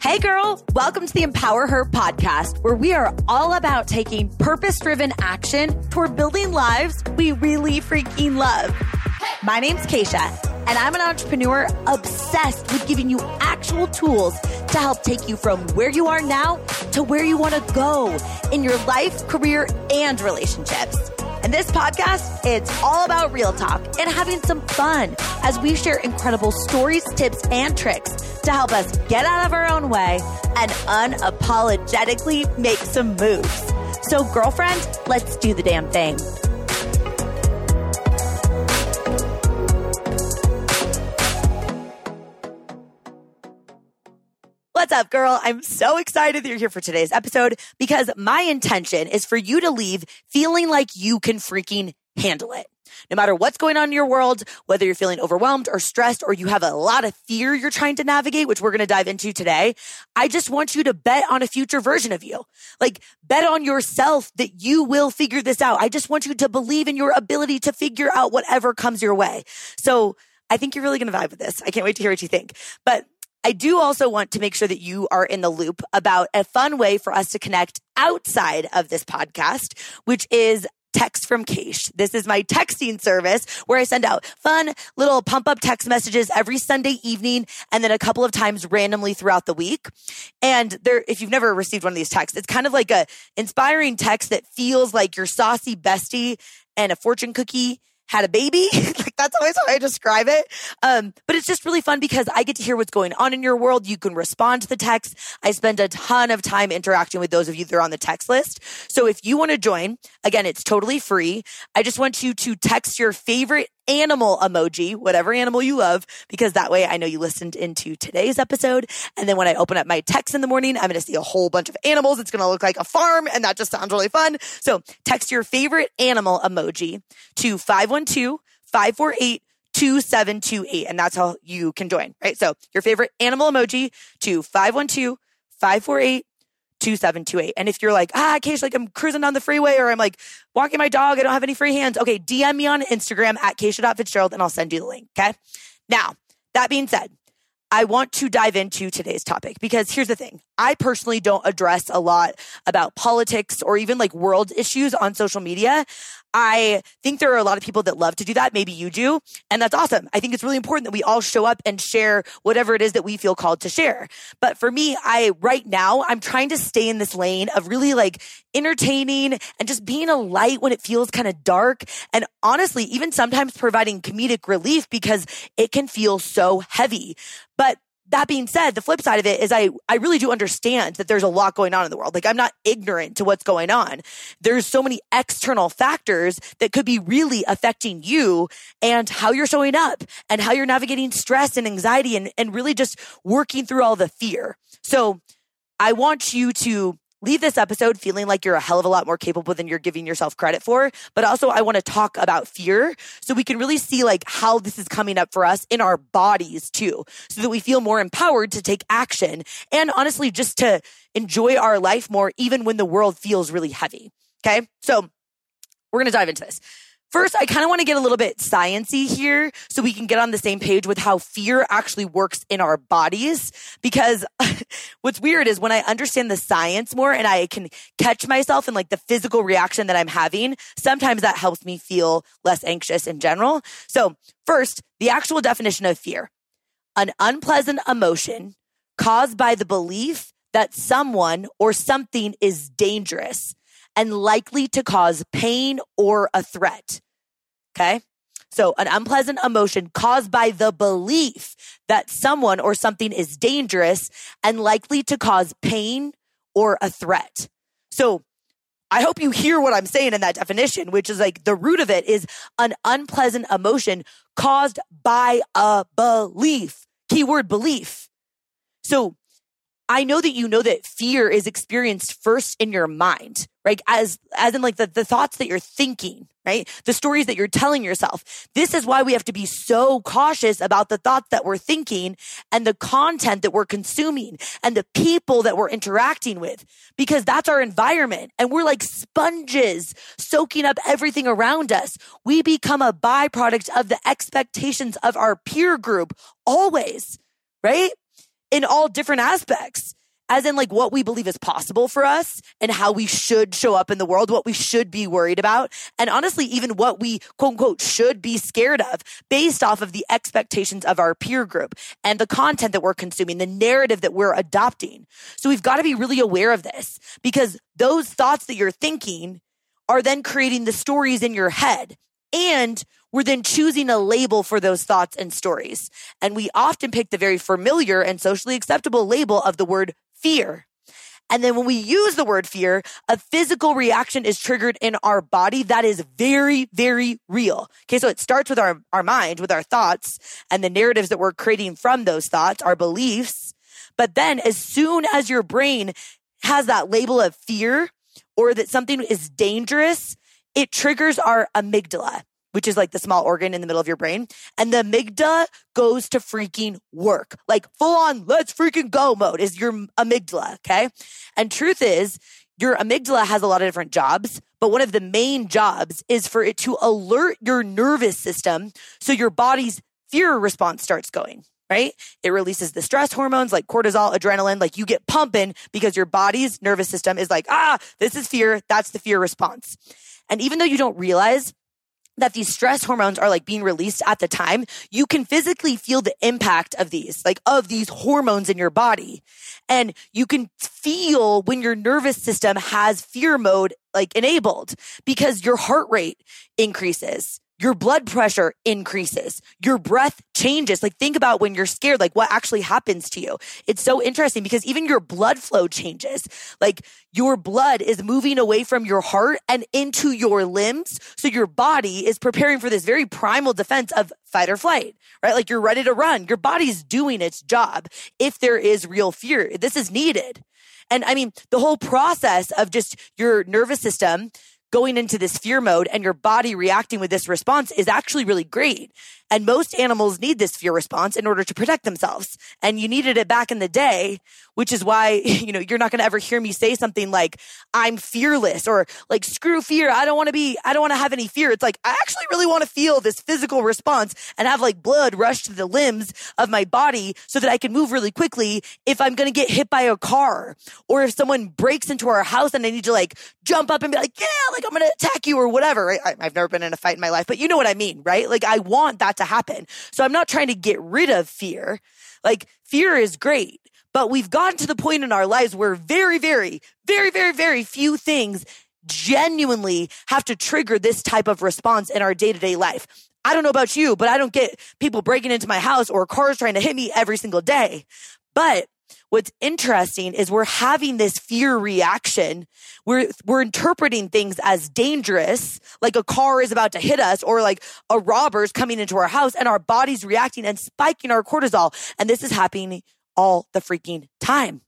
Hey girl, welcome to the Empower Her podcast, where we are all about taking purpose-driven action toward building lives we really freaking love. My name's Keisha, and I'm an entrepreneur obsessed with giving you actual tools to help take you from where you are now to where you want to go in your life, career, and relationships. And this podcast, it's all about real talk and having some fun as we share incredible stories, tips, and tricks to help us get out of our own way and unapologetically make some moves. So girlfriend, let's do the damn thing. What's up, girl? I'm so excited that you're here for today's episode because my intention is for you to leave feeling like you can freaking handle it. No matter what's going on in your world, whether you're feeling overwhelmed or stressed or you have a lot of fear you're trying to navigate, which we're going to dive into today, I just want you to bet on a future version of you. Like, bet on yourself that you will figure this out. I just want you to believe in your ability to figure out whatever comes your way. So I think you're really going to vibe with this. I can't wait to hear what you think. But I do also want to make sure that you are in the loop about a fun way for us to connect outside of this podcast, which is Text from Keish. This is my texting service where I send out fun little pump-up text messages every Sunday evening and then a couple of times randomly throughout the week. And if you've never received one of these texts, it's kind of like a inspiring text that feels like your saucy bestie and a fortune cookie had a baby. Like, that's always how I describe it. But it's just really fun because I get to hear what's going on in your world. You can respond to the text. I spend a ton of time interacting with those of you that are on the text list. So if you want to join, again, it's totally free. I just want you to text your favorite animal emoji, whatever animal you love, because that way I know you listened into today's episode. And then when I open up my text in the morning, I'm going to see a whole bunch of animals. It's going to look like a farm, and that just sounds really fun. So text your favorite animal emoji to 512-548-2728. And that's how you can join, right? So your favorite animal emoji to 512-548-2728. And if you're like, Keish, like I'm cruising down the freeway or I'm like walking my dog, I don't have any free hands. Okay, DM me on Instagram at Keisha.Fitzgerald and I'll send you the link. Okay. Now, that being said, I want to dive into today's topic because here's the thing. I personally don't address a lot about politics or even like world issues on social media. I think there are a lot of people that love to do that. Maybe you do. And that's awesome. I think it's really important that we all show up and share whatever it is that we feel called to share. But for me, right now, I'm trying to stay in this lane of really like entertaining and just being a light when it feels kind of dark. And honestly, even sometimes providing comedic relief because it can feel so heavy. But that being said, the flip side of it is I really do understand that there's a lot going on in the world. Like, I'm not ignorant to what's going on. There's so many external factors that could be really affecting you and how you're showing up and how you're navigating stress and anxiety and really just working through all the fear. So I want you to leave this episode feeling like you're a hell of a lot more capable than you're giving yourself credit for. But also I want to talk about fear so we can really see like how this is coming up for us in our bodies too, so that we feel more empowered to take action and honestly just to enjoy our life more, even when the world feels really heavy. Okay. So we're going to dive into this. First, I kind of want to get a little bit sciencey here so we can get on the same page with how fear actually works in our bodies. Because what's weird is when I understand the science more and I can catch myself in like the physical reaction that I'm having, sometimes that helps me feel less anxious in general. So first, the actual definition of fear: an unpleasant emotion caused by the belief that someone or something is dangerous and likely to cause pain or a threat. Okay? So an unpleasant emotion caused by the belief that someone or something is dangerous and likely to cause pain or a threat. So I hope you hear what I'm saying in that definition, which is like the root of it is an unpleasant emotion caused by a belief. Keyword belief. So I know that you know that fear is experienced first in your mind, right? As in like the thoughts that you're thinking, right? The stories that you're telling yourself. This is why we have to be so cautious about the thoughts that we're thinking and the content that we're consuming and the people that we're interacting with, because that's our environment. And we're like sponges soaking up everything around us. We become a byproduct of the expectations of our peer group always, right? In all different aspects. as in like what we believe is possible for us and how we should show up in the world, what we should be worried about, and honestly, even what we quote unquote should be scared of based off of the expectations of our peer group and the content that we're consuming, the narrative that we're adopting. So we've got to be really aware of this, because those thoughts that you're thinking are then creating the stories in your head. And we're then choosing a label for those thoughts and stories. And we often pick the very familiar and socially acceptable label of the word fear. And then when we use the word fear, a physical reaction is triggered in our body that is very, very real. Okay, so it starts with our mind, with our thoughts and the narratives that we're creating from those thoughts, our beliefs. But then as soon as your brain has that label of fear or that something is dangerous, it triggers our amygdala, which is like the small organ in the middle of your brain. And the amygdala goes to freaking work. Like full on, let's freaking go mode is your amygdala, okay? And truth is, your amygdala has a lot of different jobs, but one of the main jobs is for it to alert your nervous system so your body's fear response starts going, right? It releases the stress hormones like cortisol, adrenaline, like you get pumping because your body's nervous system is like, this is fear. That's the fear response. And even though you don't realize that these stress hormones are like being released at the time, you can physically feel the impact of these hormones in your body. And you can feel when your nervous system has fear mode like enabled, because your heart rate increases. Your blood pressure increases. Your breath changes. Like think about when you're scared, like what actually happens to you. It's so interesting because even your blood flow changes. Like your blood is moving away from your heart and into your limbs. So your body is preparing for this very primal defense of fight or flight, right? Like you're ready to run. Your body's doing its job. If there is real fear, this is needed. And I mean, the whole process of just your nervous system going into this fear mode and your body reacting with this response is actually really great. And most animals need this fear response in order to protect themselves. And you needed it back in the day, which is why, you're not going to ever hear me say something like, I'm fearless, or like, screw fear. I don't want to have any fear. It's like, I actually really want to feel this physical response and have like blood rush to the limbs of my body so that I can move really quickly if I'm going to get hit by a car, or if someone breaks into our house and I need to like jump up and be like, yeah, like I'm going to attack you or whatever. Right? I've never been in a fight in my life, but you know what I mean, right? Like I want that to happen. So I'm not trying to get rid of fear. Like fear is great, but we've gotten to the point in our lives where very, very, very, very, very few things genuinely have to trigger this type of response in our day-to-day life. I don't know about you, but I don't get people breaking into my house or cars trying to hit me every single day. But what's interesting is we're having this fear reaction. We're interpreting things as dangerous, like a car is about to hit us or like a robber's coming into our house, and our body's reacting and spiking our cortisol. And this is happening all the freaking time.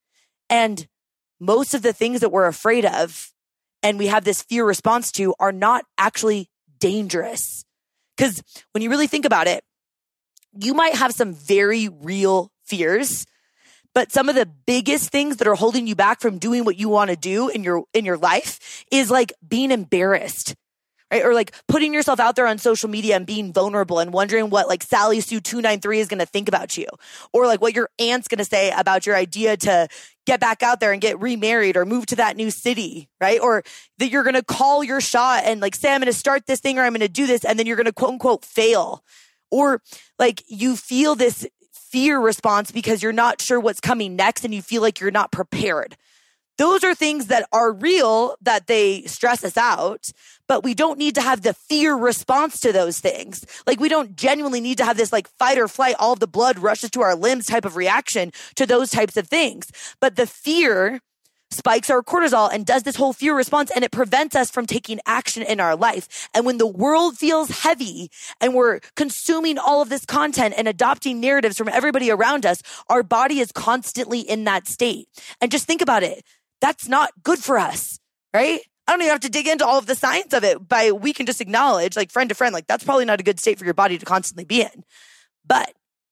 And most of the things that we're afraid of and we have this fear response to are not actually dangerous. Because when you really think about it, you might have some very real fears, but some of the biggest things that are holding you back from doing what you want to do in your life is like being embarrassed, right? Or like putting yourself out there on social media and being vulnerable and wondering what like Sally Sue 293 is going to think about you, or like what your aunt's going to say about your idea to get back out there and get remarried or move to that new city, right? Or that you're going to call your shot and like say, I'm going to start this thing or I'm going to do this, and then you're going to quote unquote fail. Or like you feel this fear response because you're not sure what's coming next and you feel like you're not prepared. Those are things that are real, that they stress us out, but we don't need to have the fear response to those things. Like we don't genuinely need to have this like fight or flight, all of the blood rushes to our limbs type of reaction to those types of things. But the fear spikes our cortisol and does this whole fear response, and it prevents us from taking action in our life. And when the world feels heavy and we're consuming all of this content and adopting narratives from everybody around us, our body is constantly in that state. And just think about it. That's not good for us, right? I don't even have to dig into all of the science of it, but we can just acknowledge, like friend to friend, like that's probably not a good state for your body to constantly be in. But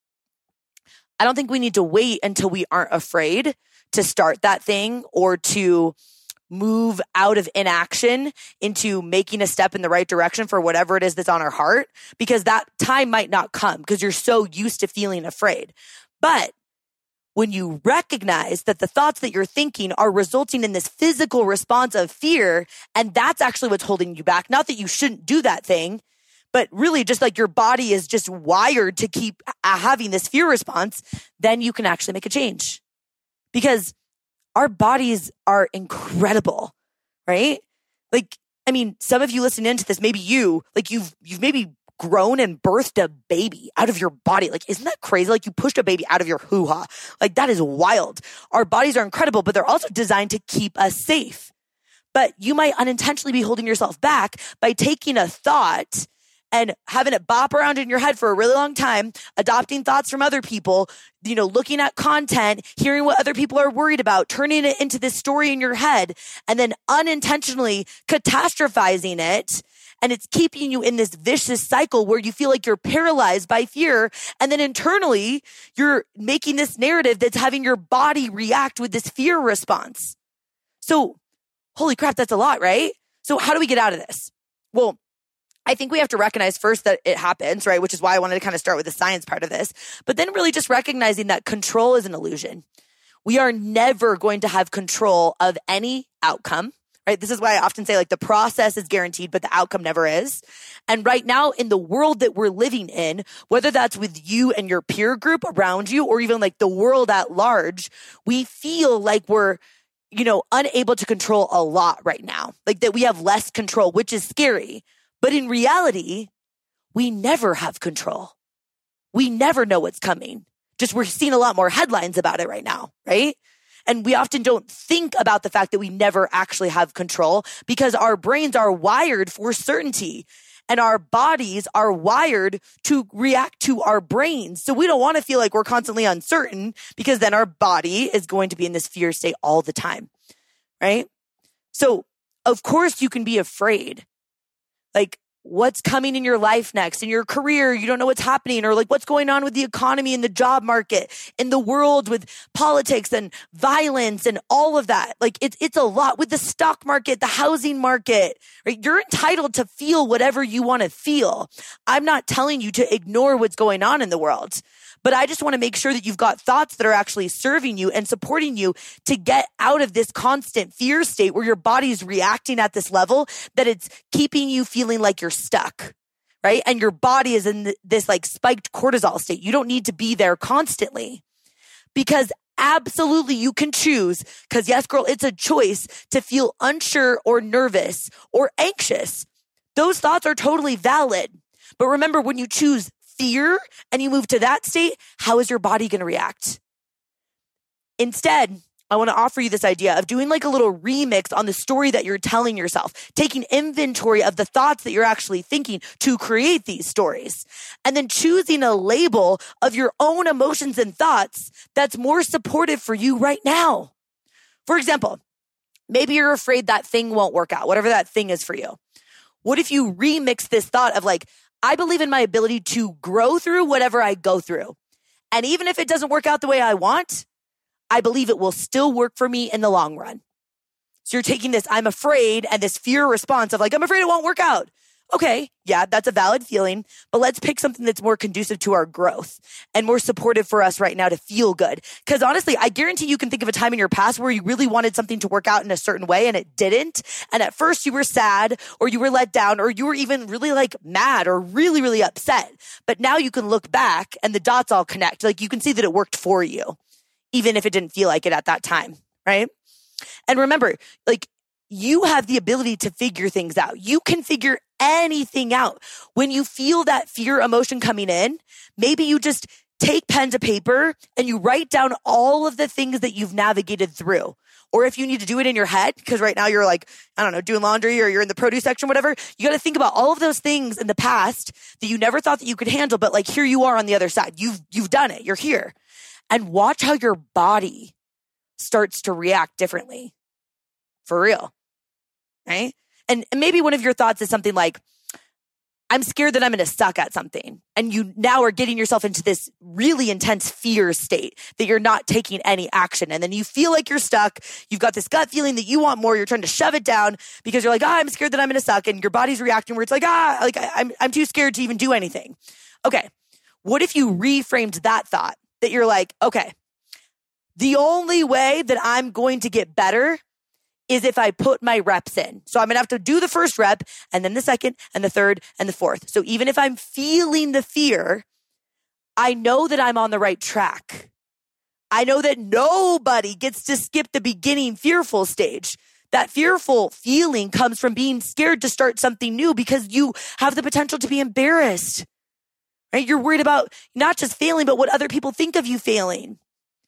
I don't think we need to wait until we aren't afraid to start that thing or to move out of inaction into making a step in the right direction for whatever it is that's on our heart, because that time might not come because you're so used to feeling afraid. But when you recognize that the thoughts that you're thinking are resulting in this physical response of fear, and that's actually what's holding you back. Not that you shouldn't do that thing, but really just like your body is just wired to keep having this fear response, then you can actually make a change. Because our bodies are incredible, right? Like, I mean, some of you listening into this, maybe you've maybe grown and birthed a baby out of your body. Like, isn't that crazy? Like, you pushed a baby out of your hoo-ha. Like, that is wild. Our bodies are incredible, but they're also designed to keep us safe. But you might unintentionally be holding yourself back by taking a thought and having it bop around in your head for a really long time, adopting thoughts from other people, looking at content, hearing what other people are worried about, turning it into this story in your head, and then unintentionally catastrophizing it. And it's keeping you in this vicious cycle where you feel like you're paralyzed by fear. And then internally, you're making this narrative that's having your body react with this fear response. So, holy crap, that's a lot, right? So how do we get out of this? Well, I think we have to recognize first that it happens, right? Which is why I wanted to kind of start with the science part of this, but then really just recognizing that control is an illusion. We are never going to have control of any outcome, right? This is why I often say like the process is guaranteed, but the outcome never is. And right now in the world that we're living in, whether that's with you and your peer group around you, or even like the world at large, we feel like we're unable to control a lot right now, like that we have less control, which is scary. But in reality, we never have control. We never know what's coming. Just we're seeing a lot more headlines about it right now, right? And we often don't think about the fact that we never actually have control because our brains are wired for certainty and our bodies are wired to react to our brains. So we don't want to feel like we're constantly uncertain because then our body is going to be in this fear state all the time, right? So of course you can be afraid. Like what's coming in your life next, in your career, you don't know what's happening, or like what's going on with the economy and the job market, in the world with politics and violence and all of that. Like it's a lot with the stock market, the housing market, right? You're entitled to feel whatever you want to feel. I'm not telling you to ignore what's going on in the world. But I just want to make sure that you've got thoughts that are actually serving you and supporting you to get out of this constant fear state where your body's reacting at this level that it's keeping you feeling like you're stuck, right? And your body is in this like spiked cortisol state. You don't need to be there constantly because absolutely you can choose, because yes, girl, it's a choice to feel unsure or nervous or anxious. Those thoughts are totally valid. But remember, when you choose fear and you move to that state, how is your body going to react? Instead, I want to offer you this idea of doing like a little remix on the story that you're telling yourself, taking inventory of the thoughts that you're actually thinking to create these stories, and then choosing a label of your own emotions and thoughts that's more supportive for you right now. For example, maybe you're afraid that thing won't work out, whatever that thing is for you. What if you remix this thought of like, I believe in my ability to grow through whatever I go through. And even if it doesn't work out the way I want, I believe it will still work for me in the long run. So you're taking this I'm afraid and this fear response of like, I'm afraid it won't work out. Okay, yeah, that's a valid feeling, but let's pick something that's more conducive to our growth and more supportive for us right now to feel good. Because honestly, I guarantee you can think of a time in your past where you really wanted something to work out in a certain way and it didn't. And at first you were sad or you were let down or you were even really like mad or really, really upset. But now you can look back and the dots all connect. Like you can see that it worked for you, even if it didn't feel like it at that time, right? And remember, like you have the ability to figure things out. You can figure anything out. When you feel that fear emotion coming in, maybe you just take pen to paper and you write down all of the things that you've navigated through. Or if you need to do it in your head, because right now you're like, I don't know, doing laundry or you're in the produce section, whatever, you got to think about all of those things in the past that you never thought that you could handle. But like, here you are on the other side. You've done it. You're here. And watch how your body starts to react differently. For real. Right? And maybe one of your thoughts is something like, I'm scared that I'm going to suck at something. And you now are getting yourself into this really intense fear state that you're not taking any action. And then you feel like you're stuck. You've got this gut feeling that you want more. You're trying to shove it down because you're like, I'm scared that I'm going to suck. And your body's reacting where it's like, I'm too scared to even do anything. Okay. What if you reframed that thought that you're like, okay, The only way that I'm going to get better is if I put my reps in. So I'm going to have to do the first rep and then the second and the third and the fourth. So even if I'm feeling the fear, I know that I'm on the right track. I know that nobody gets to skip the beginning fearful stage. That fearful feeling comes from being scared to start something new because you have the potential to be embarrassed, right? You're worried about not just failing, but what other people think of you failing.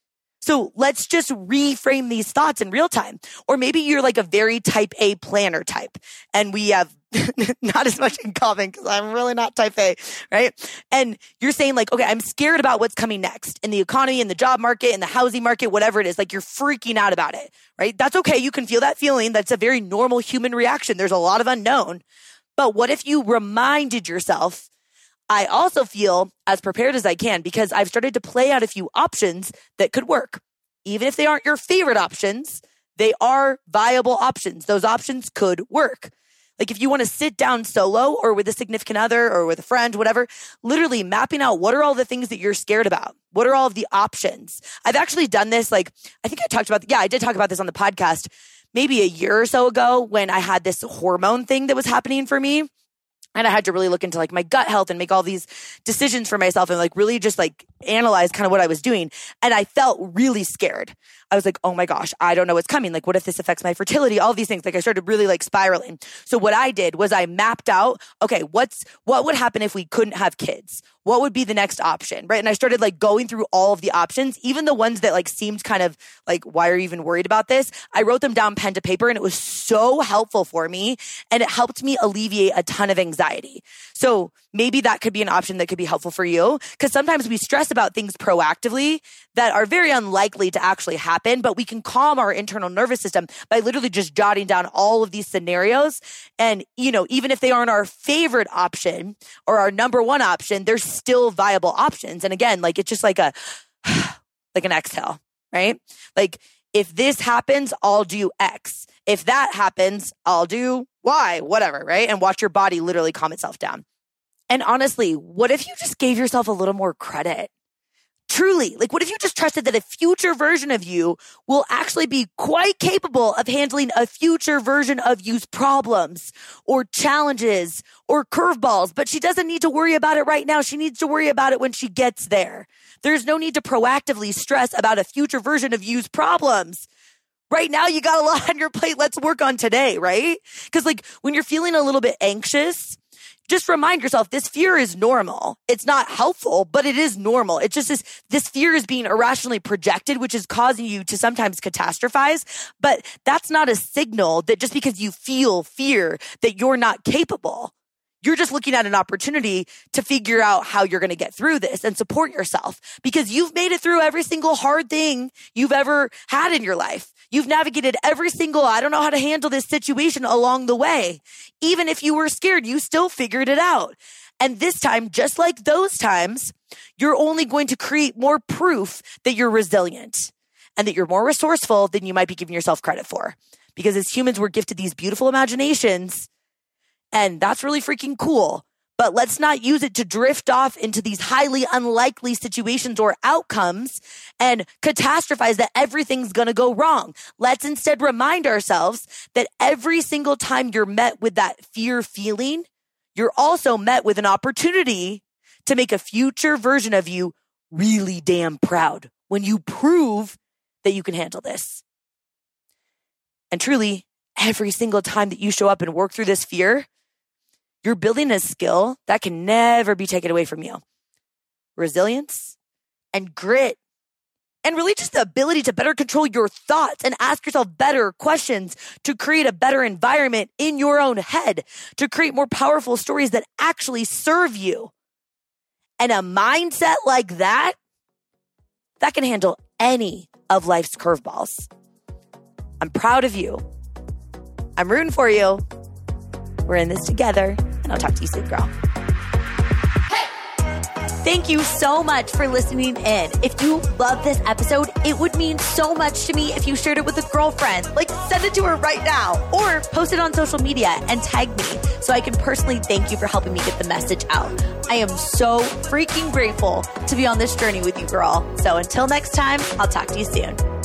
So let's just reframe these thoughts in real time. Or maybe you're like a very type A planner type and we have not as much in common because I'm really not type A, right? And you're saying like, okay, I'm scared about what's coming next in the economy, in the job market, in the housing market, whatever it is. Like you're freaking out about it, right? That's okay. You can feel that feeling. That's a very normal human reaction. There's a lot of unknown. But what if you reminded yourself, I also feel as prepared as I can because I've started to play out a few options that could work. Even if they aren't your favorite options, they are viable options. Those options could work. Like if you want to sit down solo or with a significant other or with a friend, whatever, literally mapping out what are all the things that you're scared about? What are all of the options? I've actually done this. Like, I think I did talk about this on the podcast maybe a year or so ago when I had this hormone thing that was happening for me. And I had to really look into like my gut health and make all these decisions for myself and like really just like analyze kind of what I was doing. And I felt really scared. I was like, oh my gosh, I don't know what's coming. Like, what if this affects my fertility? All these things. Like I started really like spiraling. So what I did was I mapped out, okay, what would happen if we couldn't have kids? What would be the next option? Right. And I started like going through all of the options, even the ones that like seemed kind of like, why are you even worried about this? I wrote them down pen to paper and it was so helpful for me. And it helped me alleviate a ton of anxiety. So maybe that could be an option that could be helpful for you. Because sometimes we stress about things proactively that are very unlikely to actually happen, but we can calm our internal nervous system by literally just jotting down all of these scenarios. And, you know, even if they aren't our favorite option or our number one option, they're still viable options. And again, like it's just like an exhale, right? Like if this happens, I'll do X. If that happens, I'll do Y, whatever, right? And watch your body literally calm itself down. And honestly, what if you just gave yourself a little more credit? Truly, like what if you just trusted that a future version of you will actually be quite capable of handling a future version of you's problems or challenges or curveballs, but she doesn't need to worry about it right now. She needs to worry about it when she gets there. There's no need to proactively stress about a future version of you's problems. Right now, you got a lot on your plate. Let's work on today, right? Because like when you're feeling a little bit anxious, just remind yourself this fear is normal. It's not helpful, but it is normal. It's just this fear is being irrationally projected, which is causing you to sometimes catastrophize. But that's not a signal that just because you feel fear that you're not capable. You're just looking at an opportunity to figure out how you're going to get through this and support yourself because you've made it through every single hard thing you've ever had in your life. You've navigated every single, I don't know how to handle this situation along the way. Even if you were scared, you still figured it out. And this time, just like those times, you're only going to create more proof that you're resilient and that you're more resourceful than you might be giving yourself credit for. Because as humans, we're gifted these beautiful imaginations. And that's really freaking cool. But let's not use it to drift off into these highly unlikely situations or outcomes and catastrophize that everything's going to go wrong. Let's instead remind ourselves that every single time you're met with that fear feeling, you're also met with an opportunity to make a future version of you really damn proud when you prove that you can handle this. And truly, every single time that you show up and work through this fear, you're building a skill that can never be taken away from you. Resilience and grit and really just the ability to better control your thoughts and ask yourself better questions to create a better environment in your own head, to create more powerful stories that actually serve you. And a mindset like that can handle any of life's curveballs. I'm proud of you. I'm rooting for you. We're in this together, and I'll talk to you soon, girl. Thank you so much for listening in. If you love this episode, it would mean so much to me if you shared it with a girlfriend. Like, send it to her right now or post it on social media and tag me so I can personally thank you for helping me get the message out. I am so freaking grateful to be on this journey with you, girl. So until next time, I'll talk to you soon.